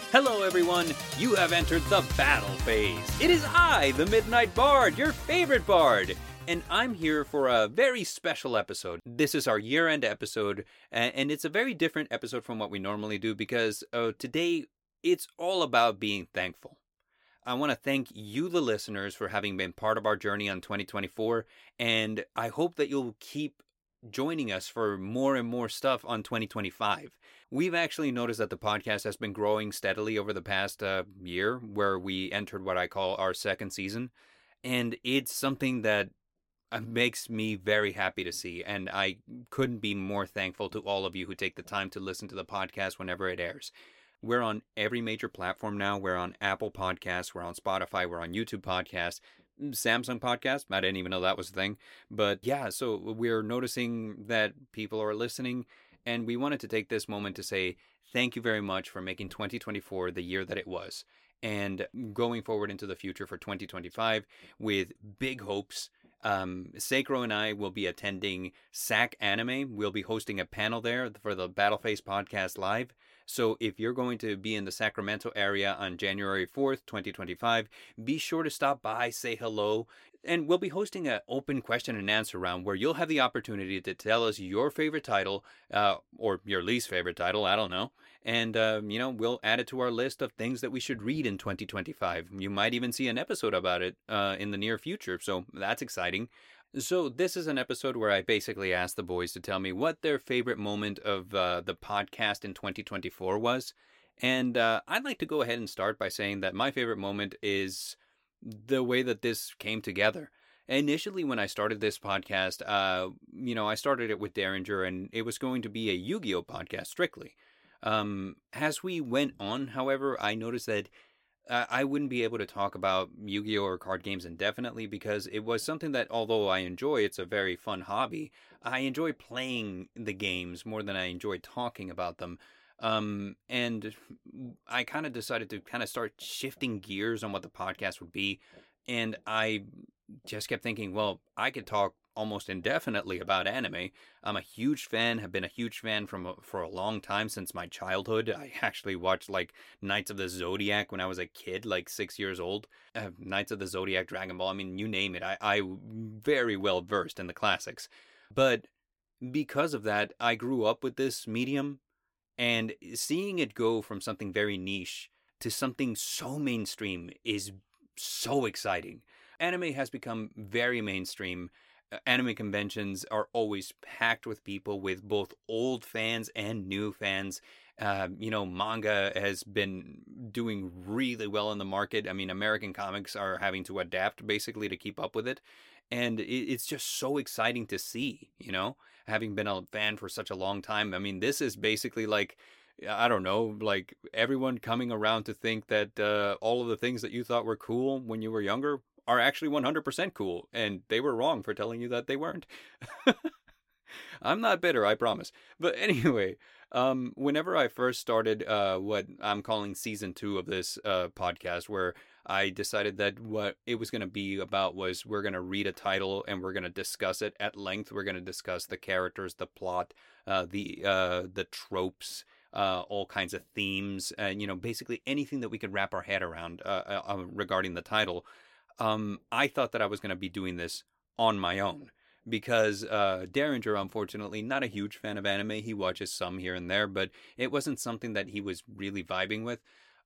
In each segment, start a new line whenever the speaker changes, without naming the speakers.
Hello everyone, you have entered the battle phase. It is I, the Midnight Bard, your favorite bard, and I'm here for a very special episode. This is our year-end episode, and it's a very different episode from what we normally do because today it's all about being thankful. I want to thank you, the listeners, for having been part of our journey on 2024, and I hope that you'll keep joining us for more and more stuff on 2025. We've actually noticed that the podcast has been growing steadily over the past year, where we entered what I call our second season, and it's something that makes me very happy to see, and I couldn't be more thankful to all of you who take the time to listen to the podcast whenever it airs. We're on every major platform now. We're on Apple Podcasts, we're on Spotify, we're on YouTube Podcasts, Samsung Podcast. I didn't even know that was a thing. But yeah, so we're noticing that people are listening, and we wanted to take this moment to say thank you very much for making 2024 the year that it was. And going forward into the future for 2025 with big hopes. Seikro and I will be attending SAC Anime. We'll be hosting a panel there for the Battleface Podcast Live. So if you're going to be in the Sacramento area on January 4th, 2025, be sure to stop by, say hello, and we'll be hosting an open question and answer round where you'll have the opportunity to tell us your favorite title, or your least favorite title, I don't know. And, we'll add it to our list of things that we should read in 2025. You might even see an episode about it in the near future, so that's exciting. So this is an episode where I basically asked the boys to tell me what their favorite moment of the podcast in 2024 was. And I'd like to go ahead and start by saying that my favorite moment is the way that this came together. Initially, when I started this podcast, I started it with Derringer, and it was going to be a Yu-Gi-Oh podcast strictly. As we went on, however, I noticed that I wouldn't be able to talk about Yu-Gi-Oh! Or card games indefinitely because it was something that, although I enjoy, it's a very fun hobby, I enjoy playing the games more than I enjoy talking about them. And I kind of decided to kind of start shifting gears on what the podcast would be. And I just kept thinking, well, I could talk almost indefinitely about anime. I'm a huge fan, have been a huge fan for a long time, since my childhood. I actually watched like Knights of the Zodiac when I was a kid, like 6 years old. Knights of the Zodiac, Dragon Ball, I mean, you name it. I very well versed in the classics. But because of that, I grew up with this medium, and seeing it go from something very niche to something so mainstream is so exciting. Anime has become very mainstream. Anime conventions are always packed with people, with both old fans and new fans. Manga has been doing really well in the market. I mean, American comics are having to adapt basically to keep up with it. And it's just so exciting to see, having been a fan for such a long time. I mean, this is basically like, I don't know, like everyone coming around to think that all of the things that you thought were cool when you were younger are actually 100% cool, and they were wrong for telling you that they weren't. I'm not bitter, I promise. But anyway, whenever I first started what I'm calling season 2 of this podcast, where I decided that what it was going to be about was we're going to read a title and we're going to discuss it at length. We're going to discuss the characters, the plot, the tropes, all kinds of themes, and basically anything that we could wrap our head around regarding the title. I thought that I was going to be doing this on my own because Derringer, unfortunately, not a huge fan of anime. He watches some here and there, but it wasn't something that he was really vibing with.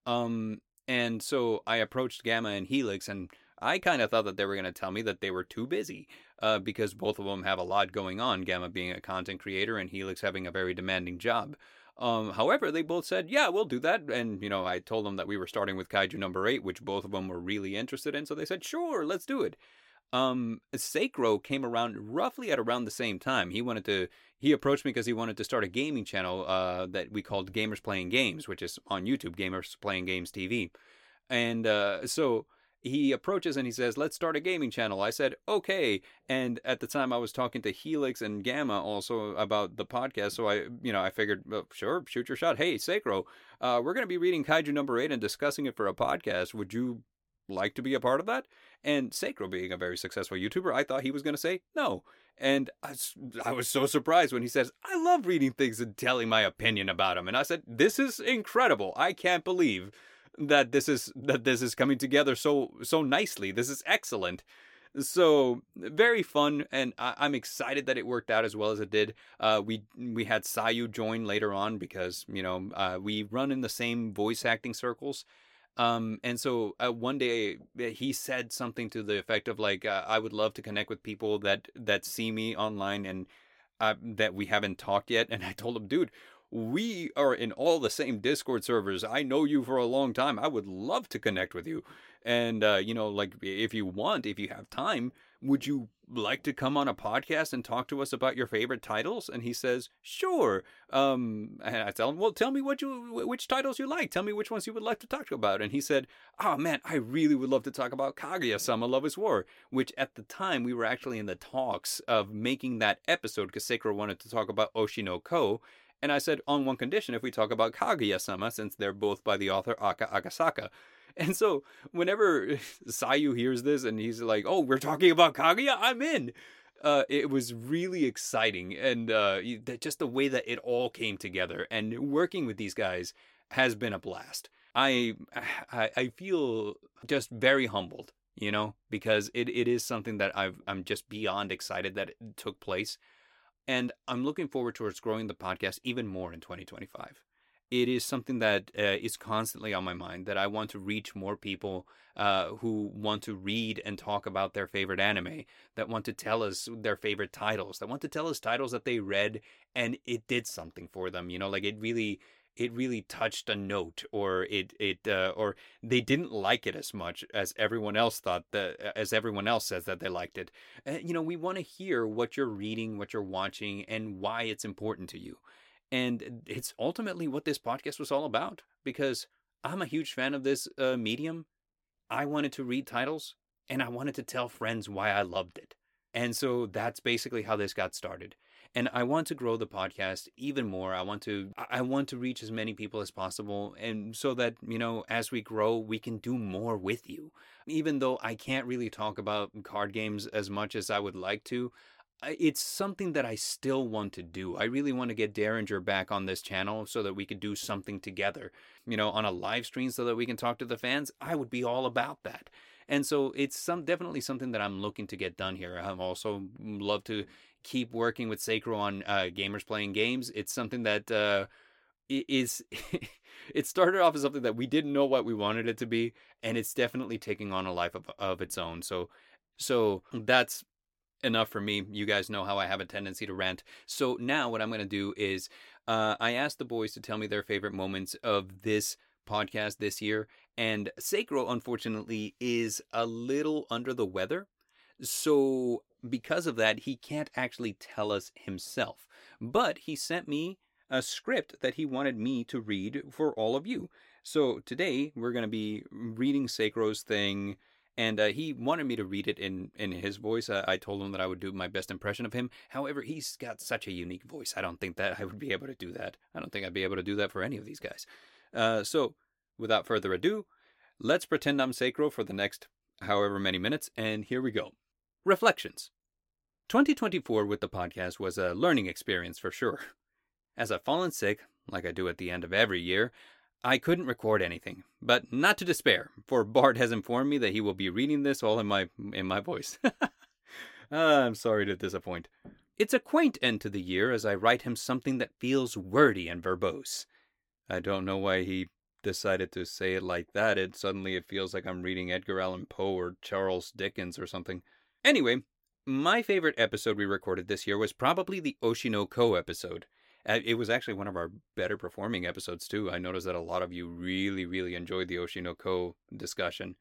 And so I approached Gamma and Helix, and I kind of thought that they were going to tell me that they were too busy because both of them have a lot going on, Gamma being a content creator and Helix having a very demanding job. However, they both said, yeah, we'll do that. And, I told them that we were starting with Kaiju number 8, which both of them were really interested in. So they said, sure, let's do it. Seikro came around roughly at around the same time. He approached me because he wanted to start a gaming channel, that we called Gamers Playing Games, which is on YouTube, Gamers Playing Games TV. And, so he approaches and he says, let's start a gaming channel. I said, okay. And at the time I was talking to Helix and Gamma also about the podcast. So I figured, well, sure, shoot your shot. Hey, Seikro, we're going to be reading Kaiju number 8 and discussing it for a podcast. Would you like to be a part of that? And Seikro, being a very successful YouTuber, I thought he was going to say no. And I was so surprised when he says, I love reading things and telling my opinion about them. And I said, this is incredible. I can't believe that this is coming together so nicely. This is excellent. So very fun, and I'm excited that it worked out as well as it did. We had Sayu join later on because we run in the same voice acting circles. And so one day he said something to the effect of like, I would love to connect with people that see me online and that we haven't talked yet. And I told him, dude, we are in all the same Discord servers. I know you for a long time. I would love to connect with you. And, like if you have time, would you like to come on a podcast and talk to us about your favorite titles? And he says, sure. And I tell him, well, tell me which titles you like. Tell me which ones you would like to talk about. And he said, oh man, I really would love to talk about Kaguya-sama Love is War, which at the time we were actually in the talks of making that episode because Seikuro wanted to talk about Oshi no Ko. And I said, on one condition, if we talk about Kaguya-sama, since they're both by the author Aka Akasaka. And so whenever Sayu hears this and he's like, oh, we're talking about Kaguya, I'm in. It was really exciting. And just the way that it all came together. And working with these guys has been a blast. I feel just very humbled, because it is something that I'm just beyond excited that it took place. And I'm looking forward towards growing the podcast even more in 2025. It is something that is constantly on my mind, that I want to reach more people who want to read and talk about their favorite anime, that want to tell us their favorite titles, that want to tell us titles that they read and it did something for them, like it really touched a note, or or they didn't like it as much as everyone else as everyone else says that they liked it. We want to hear what you're reading, what you're watching, and why it's important to you. And it's ultimately what this podcast was all about, because I'm a huge fan of this medium. I wanted to read titles, and I wanted to tell friends why I loved it. And so that's basically how this got started. And I want to grow the podcast even more. I want to reach as many people as possible. And so that, as we grow, we can do more with you. Even though I can't really talk about card games as much as I would like to, it's something that I still want to do. I really want to get Derringer back on this channel so that we could do something together, on a live stream so that we can talk to the fans. I would be all about that. And so it's definitely something that I'm looking to get done here. I'm also love to keep working with Seikuro on Gamers Playing Games. It's something that is it started off as something that we didn't know what we wanted it to be, and it's definitely taking on a life of its own. So that's enough for me. You guys know how I have a tendency to rant. So now what I'm going to do is I asked the boys to tell me their favorite moments of this podcast this year, and Seikuro unfortunately is a little under the weather, so because of that he can't actually tell us himself, but he sent me a script that he wanted me to read for all of you. So today we're going to be reading Seikuro's thing, and he wanted me to read it in his voice. I told him that I would do my best impression of him. However, he's got such a unique voice. I don't think that I would be able to do that. I don't think I'd be able to do that for any of these guys. So without further ado, let's pretend I'm Seikuro for the next however many minutes, and here we go. Reflections. 2024 with the podcast was a learning experience for sure. As I've fallen sick, like I do at the end of every year, I couldn't record anything, but not to despair, for Bart has informed me that he will be reading this all in my voice. I'm sorry to disappoint. It's a quaint end to the year as I write him something that feels wordy and verbose. I don't know why he decided to say it like that. Suddenly it feels like I'm reading Edgar Allan Poe or Charles Dickens or something. Anyway, my favorite episode we recorded this year was probably the Oshi no Ko episode. It was actually one of our better performing episodes too. I noticed that a lot of you really, really enjoyed the Oshi no Ko discussion.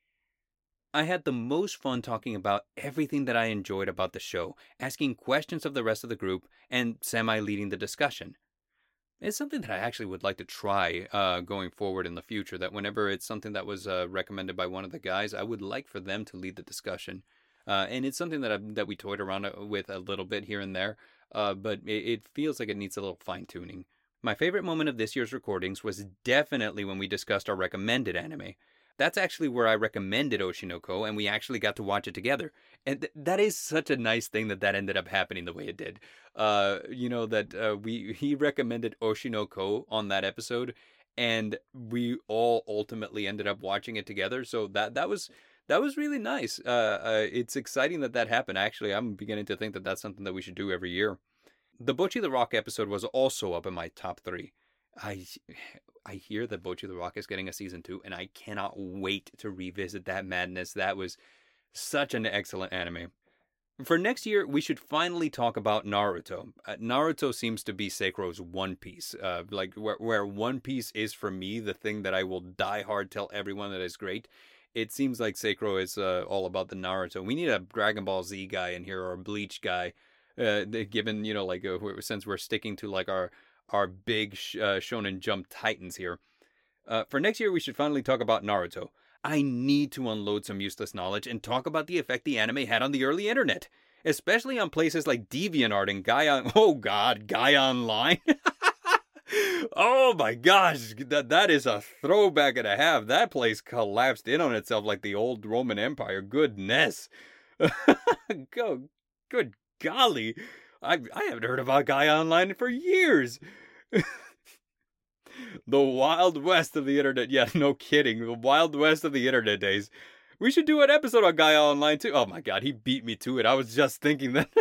I had the most fun talking about everything that I enjoyed about the show, asking questions of the rest of the group, and semi-leading the discussion. It's something that I actually would like to try going forward in the future, that whenever it's something that was recommended by one of the guys, I would like for them to lead the discussion. And it's something that we toyed around with a little bit here and there, but it feels like it needs a little fine-tuning. My favorite moment of this year's recordings was definitely when we discussed our recommended anime. that's actually where I recommended Oshinoko, and we actually got to watch it together. And that is such a nice thing that ended up happening the way it did. He recommended Oshinoko on that episode, and we all ultimately ended up watching it together. So that was really nice. It's exciting that happened. Actually, I'm beginning to think that that's something that we should do every year. The Bocchi the Rock episode was also up in my top 3. I hear that Bocchi the Rock is getting a season 2, and I cannot wait to revisit that madness. That was such an excellent anime. For next year, we should finally talk about Naruto. Naruto seems to be Seikro's One Piece. Where One Piece is for me, the thing that I will die hard tell everyone that is great. It seems like Seikro is all about the Naruto. We need a Dragon Ball Z guy in here, or a Bleach guy. Given, since we're sticking to like our big Shonen Jump titans here. For next year, we should finally talk about Naruto. I need to unload some useless knowledge and talk about the effect the anime had on the early internet. Especially on places like DeviantArt and Guy Online. Oh my gosh, that is a throwback and a half. That place collapsed in on itself like the old Roman Empire. Goodness. Good golly. I haven't heard about Guy Online for years. The Wild West of the internet. Yeah, no kidding. The Wild West of the internet days. We should do an episode on Guy Online too. Oh my god, he beat me to it. I was just thinking that.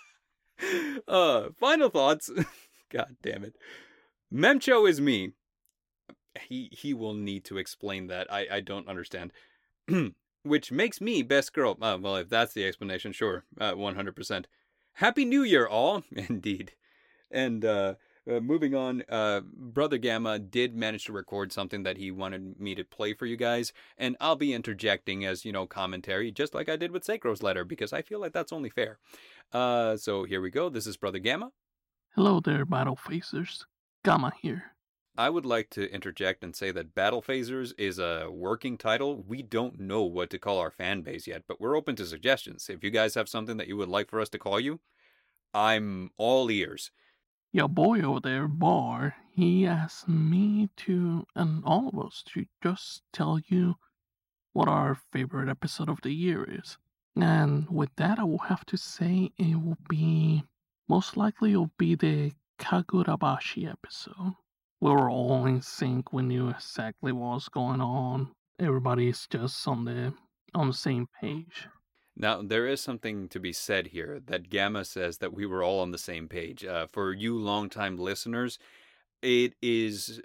Final thoughts. God damn it. Memcho is me. He will need to explain that. I don't understand. Which makes me best girl. Well, if that's the explanation, sure. 100%. Happy New Year, all. Indeed. And moving on, Brother Gamma did manage to record something that he wanted me to play for you guys. And I'll be interjecting as, commentary, just like I did with Seikro's letter, because I feel like that's only fair. So here we go. This is Brother Gamma.
Hello there, Battle Phasers. Gamma here.
I would like to interject and say that Battle Phasers is a working title. We don't know what to call our fan base yet, but we're open to suggestions. If you guys have something that you would like for us to call you, I'm all ears.
Your boy over there, Bar, he asked me to, and all of us, to just tell you what our favorite episode of the year is. And with that, I will have to say it will be, most likely it'll be the Kagurabashi episode. We were all in sync. We knew exactly what was going on. Everybody's just on the same page.
Now, there is something to be said here that Gamma says that we were all on the same page. For you longtime listeners, it is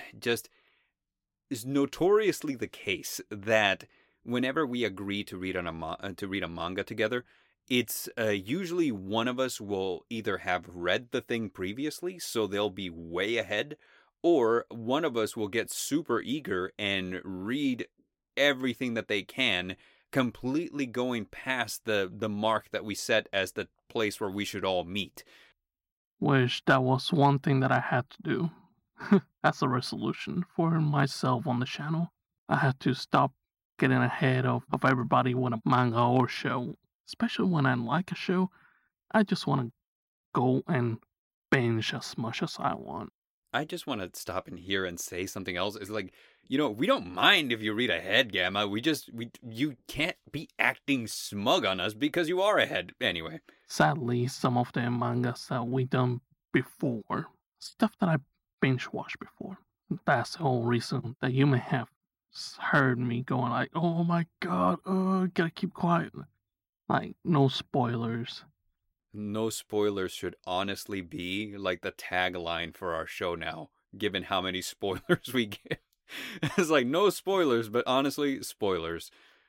notoriously the case that whenever we agree to read a manga together, it's usually one of us will either have read the thing previously, so they'll be way ahead, or one of us will get super eager and read everything that they can, completely going past the mark that we set as the place where we should all meet.
Which that was one thing that I had to do as a resolution for myself on the channel. I had to stop getting ahead of everybody with a manga or show. Especially when I like a show, I just want to go and binge as much as I want.
I just want to stop in here and say something else. It's like, we don't mind if you read ahead, Gamma. You can't be acting smug on us because you are ahead. Anyway.
Sadly, some of the mangas that we done before, stuff that I binge watched before. That's the whole reason that you may have heard me going like, oh my god, gotta keep quiet. Like, no spoilers.
No spoilers should honestly be like the tagline for our show now, given how many spoilers we get. It's like, no spoilers, but honestly, spoilers.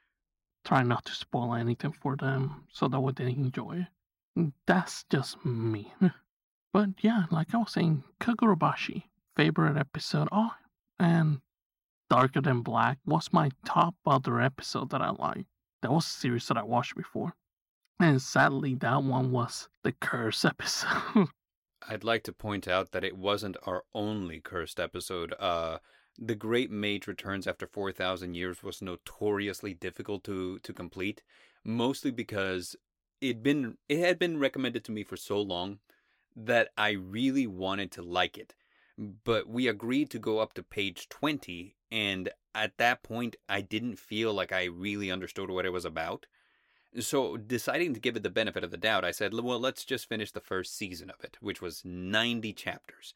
Try not to spoil anything for them so that way they enjoy it. That's just me. But yeah, like I was saying, Kagurabashi, favorite episode. Oh, and Darker Than Black was my top other episode that I liked. That was a series that I watched before. And sadly, that one was the curse episode.
I'd like to point out that it wasn't our only cursed episode. The Great Mage Returns After 4,000 Years was notoriously difficult to complete, mostly because it had been recommended to me for so long that I really wanted to like it. But we agreed to go up to page 20 and at that point, I didn't feel like I really understood what it was about. So, deciding to give it the benefit of the doubt, I said, well, let's just finish the first season of it, which was 90 chapters.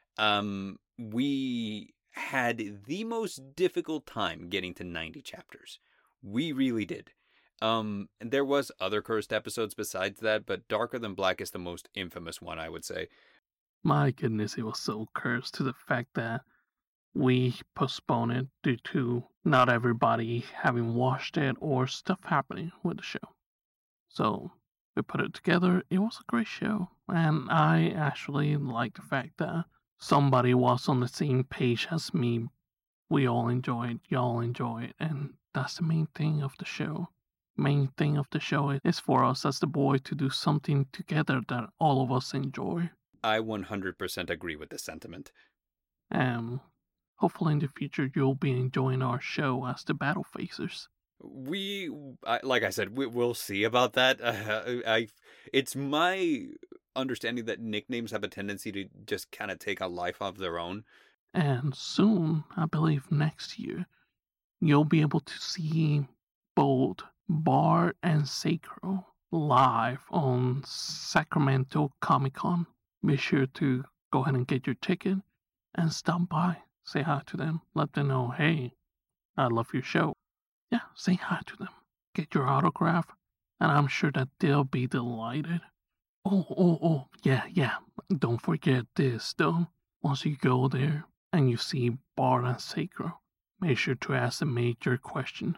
We had the most difficult time getting to 90 chapters. We really did. There was other cursed episodes besides that, but Darker Than Black is the most infamous one, I would say.
My goodness, it was so cursed to the fact that we postponed it due to not everybody having watched it or stuff happening with the show. So we put it together. It was a great show, and I actually like the fact that somebody was on the same page as me. We all enjoy it, y'all enjoy it, and that's the main thing of the show. Main thing of the show is for us as the boy to do something together that all of us enjoy.
I 100% agree with this sentiment.
Hopefully in the future you'll be enjoying our show as the Battle Facers.
Like I said, we'll see about that. It's my understanding that nicknames have a tendency to just kind of take a life of their own.
And soon, I believe next year, you'll be able to see both Bard and Sacro live on Sacramento Comic-Con. Be sure to go ahead and get your ticket and stop by. Say hi to them. Let them know, hey, I love your show. Yeah, say hi to them. Get your autograph, and I'm sure that they'll be delighted. Oh, yeah. Don't forget this, though. Once you go there and you see Bard and Sacro, make sure to ask the major question.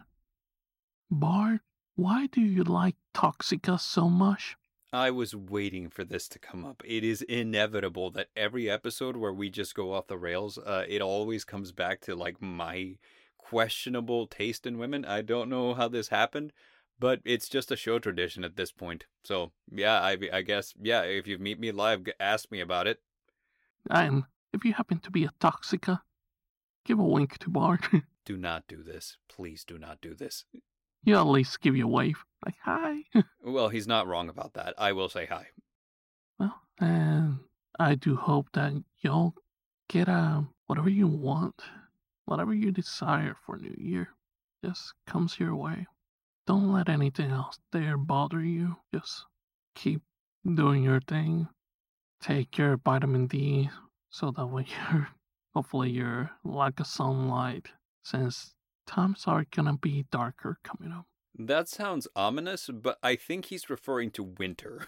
Bard, why do you like Toxica so much?
I was waiting for this to come up. It is inevitable that every episode where we just go off the rails, it always comes back to like my questionable taste in women. I don't know how this happened, but it's just a show tradition at this point. So yeah, I guess, yeah, if you meet me live, ask me about it.
And if you happen to be a Toxica, give a wink to Bard.
Do not do this. Please do not do this.
You at least give you a wave, like hi.
Well, he's not wrong about that. I will say hi.
Well, and I do hope that y'all get whatever you want, whatever you desire for New Year, just comes your way. Don't let anything else there bother you. Just keep doing your thing. Take your vitamin D so that way hopefully you're like a sunlight, since times are gonna be darker coming up.
That sounds ominous, but I think he's referring to winter.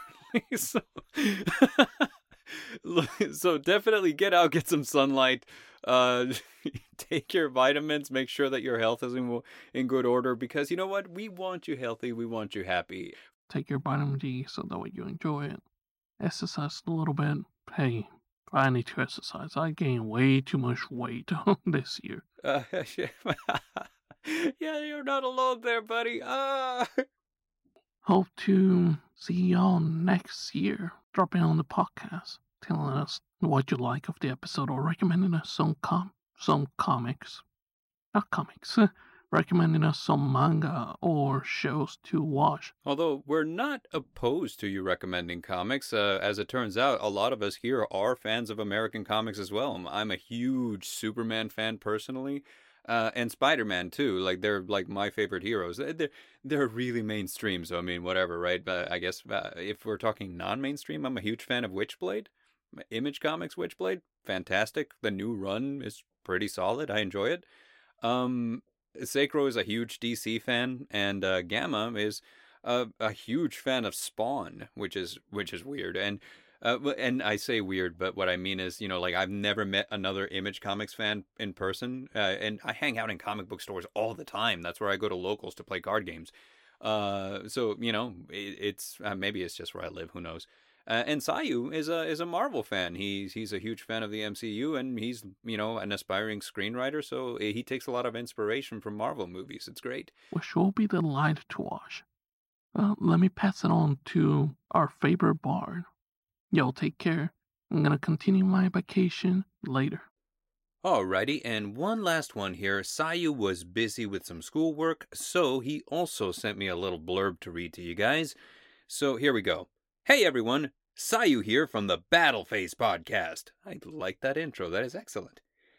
So definitely get out, get some sunlight, take your vitamins, make sure that your health is in good order, because you know what? We want you healthy, we want you happy.
Take your vitamin D so that way you enjoy it. Exercise a little bit. Hey, I need to exercise. I gained way too much weight this year.
Yeah, you're not alone there, buddy.
Hope to see y'all next year. Drop in on the podcast, telling us what you like of the episode or recommending us some comics. Not comics. Recommending us some manga or shows to watch.
Although we're not opposed to you recommending comics. As it turns out, a lot of us here are fans of American comics as well. I'm a huge Superman fan personally. And Spider-Man too, like they're like my favorite heroes. They're really mainstream, so I mean whatever, right? But I guess if we're talking non-mainstream, I'm a huge fan of Witchblade, Image Comics Witchblade, fantastic. The new run is pretty solid. I enjoy it. Sacro is a huge DC fan, and Gamma is a huge fan of Spawn, which is weird. And I say weird, but what I mean is, you know, like I've never met another Image Comics fan in person, and I hang out in comic book stores all the time. That's where I go to locals to play card games. So you know, it's maybe it's just where I live. Who knows? And Sayu is a Marvel fan. He's a huge fan of the MCU, and he's, you know, an aspiring screenwriter. So he takes a lot of inspiration from Marvel movies. It's great.
Which will be delighted to watch. Let me pass it on to our favorite bard. Y'all take care. I'm gonna continue my vacation later.
Alrighty, and one last one here. Sayu was busy with some schoolwork, so he also sent me a little blurb to read to you guys. So here we go. Hey everyone, Sayu here from the Battle Face podcast. I like that intro, that is excellent.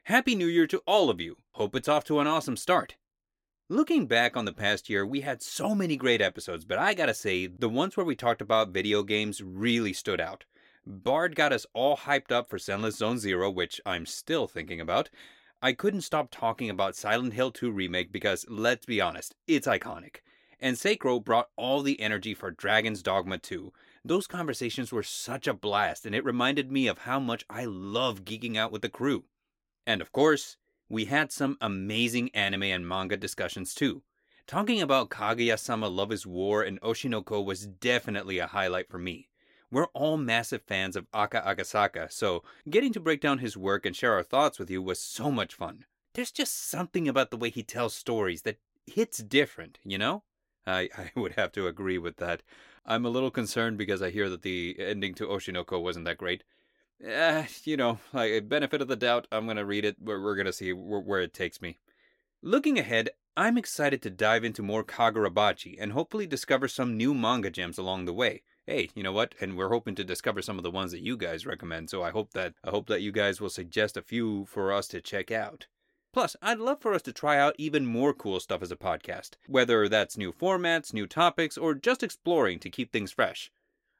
Happy New Year to all of you. Hope it's off to an awesome start. Looking back on the past year, we had so many great episodes, but I gotta say, the ones where we talked about video games really stood out. Bard got us all hyped up for Zenless Zone Zero, which I'm still thinking about. I couldn't stop talking about Silent Hill 2 Remake because, let's be honest, it's iconic. And Sacro brought all the energy for Dragon's Dogma 2. Those conversations were such a blast, and it reminded me of how much I love geeking out with the crew. And of course, we had some amazing anime and manga discussions too. Talking about Kaguya-sama Love is War and Oshinoko was definitely a highlight for me. We're all massive fans of Aka Akasaka, so getting to break down his work and share our thoughts with you was so much fun. There's just something about the way he tells stories that hits different, you know? I would have to agree with that. I'm a little concerned because I hear that the ending to Oshinoko wasn't that great. Benefit of the doubt, I'm going to read it. We're going to see where it takes me. Looking ahead, I'm excited to dive into more Kagurabachi and hopefully discover some new manga gems along the way. Hey, you know what? And we're hoping to discover some of the ones that you guys recommend, so I hope that you guys will suggest a few for us to check out. Plus, I'd love for us to try out even more cool stuff as a podcast, whether that's new formats, new topics, or just exploring to keep things fresh.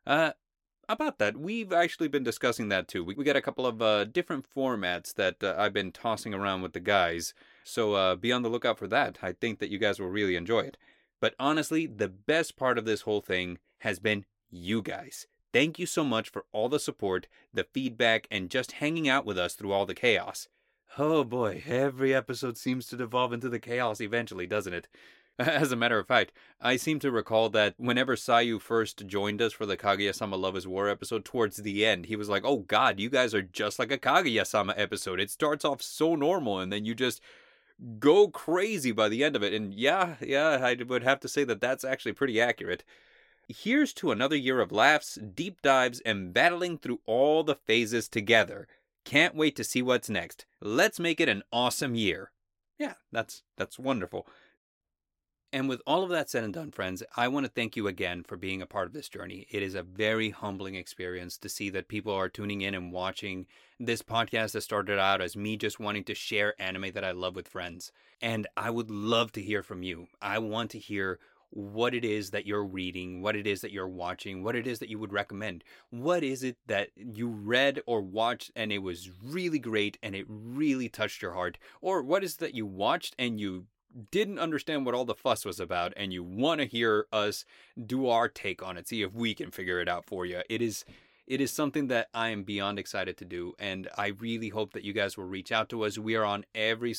About that, we've actually been discussing that too. We got a couple of different formats that I've been tossing around with the guys, so be on the lookout for that. I think that you guys will really enjoy it. But honestly, the best part of this whole thing has been you guys. Thank you so much for all the support, the feedback, and just hanging out with us through all the chaos. Oh boy, every episode seems to devolve into the chaos eventually, doesn't it? As a matter of fact, I seem to recall that whenever Sayu first joined us for the Kaguya-sama Love is War episode, towards the end, he was like, oh god, you guys are just like a Kaguya-sama episode. It starts off so normal, and then you just go crazy by the end of it. And yeah, I would have to say that that's actually pretty accurate. Here's to another year of laughs, deep dives, and battling through all the phases together. Can't wait to see what's next. Let's make it an awesome year. Yeah, that's wonderful. And with all of that said and done, friends, I want to thank you again for being a part of this journey. It is a very humbling experience to see that people are tuning in and watching this podcast that started out as me just wanting to share anime that I love with friends. And I would love to hear from you. I want to hear what it is that you're reading, what it is that you're watching, what it is that you would recommend. What is it that you read or watched and it was really great and it really touched your heart? Or what is it that you watched and you didn't understand what all the fuss was about and you want to hear us do our take on it, see if we can figure it out for you. It is something that I am beyond excited to do, and I really hope that you guys will reach out to us. We are on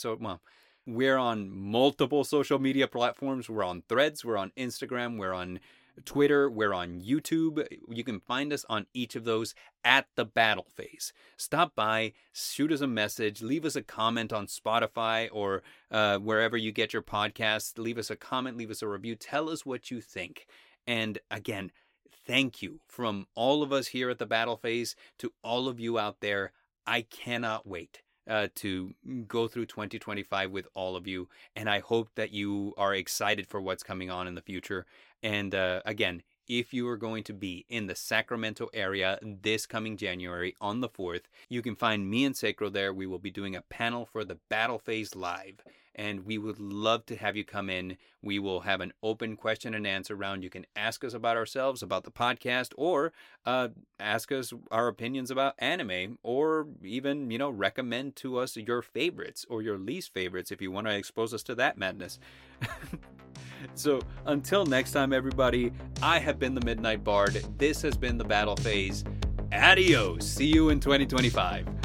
we're on multiple social media platforms. We're on Threads, we're on Instagram, we're on Twitter, we're on YouTube. You can find us on each of those at The Battle Phase. Stop by, shoot us a message, leave us a comment on Spotify or wherever you get your podcasts. Leave us a comment, leave us a review. Tell us what you think. And again, thank you from all of us here at The Battle Phase to all of you out there. I cannot wait to go through 2025 with all of you, and I hope that you are excited for what's coming on in the future. And again, if you are going to be in the Sacramento area this coming January on the 4th, you can find me and Sacro there. We will be doing a panel for the Battle Phase Live, and we would love to have you come in. We will have an open question and answer round. You can ask us about ourselves, about the podcast, or ask us our opinions about anime, or even, recommend to us your favorites or your least favorites if you want to expose us to that madness. So until next time, everybody, I have been the Midnight Bard. This has been The Battle Phase. Adios. See you in 2025.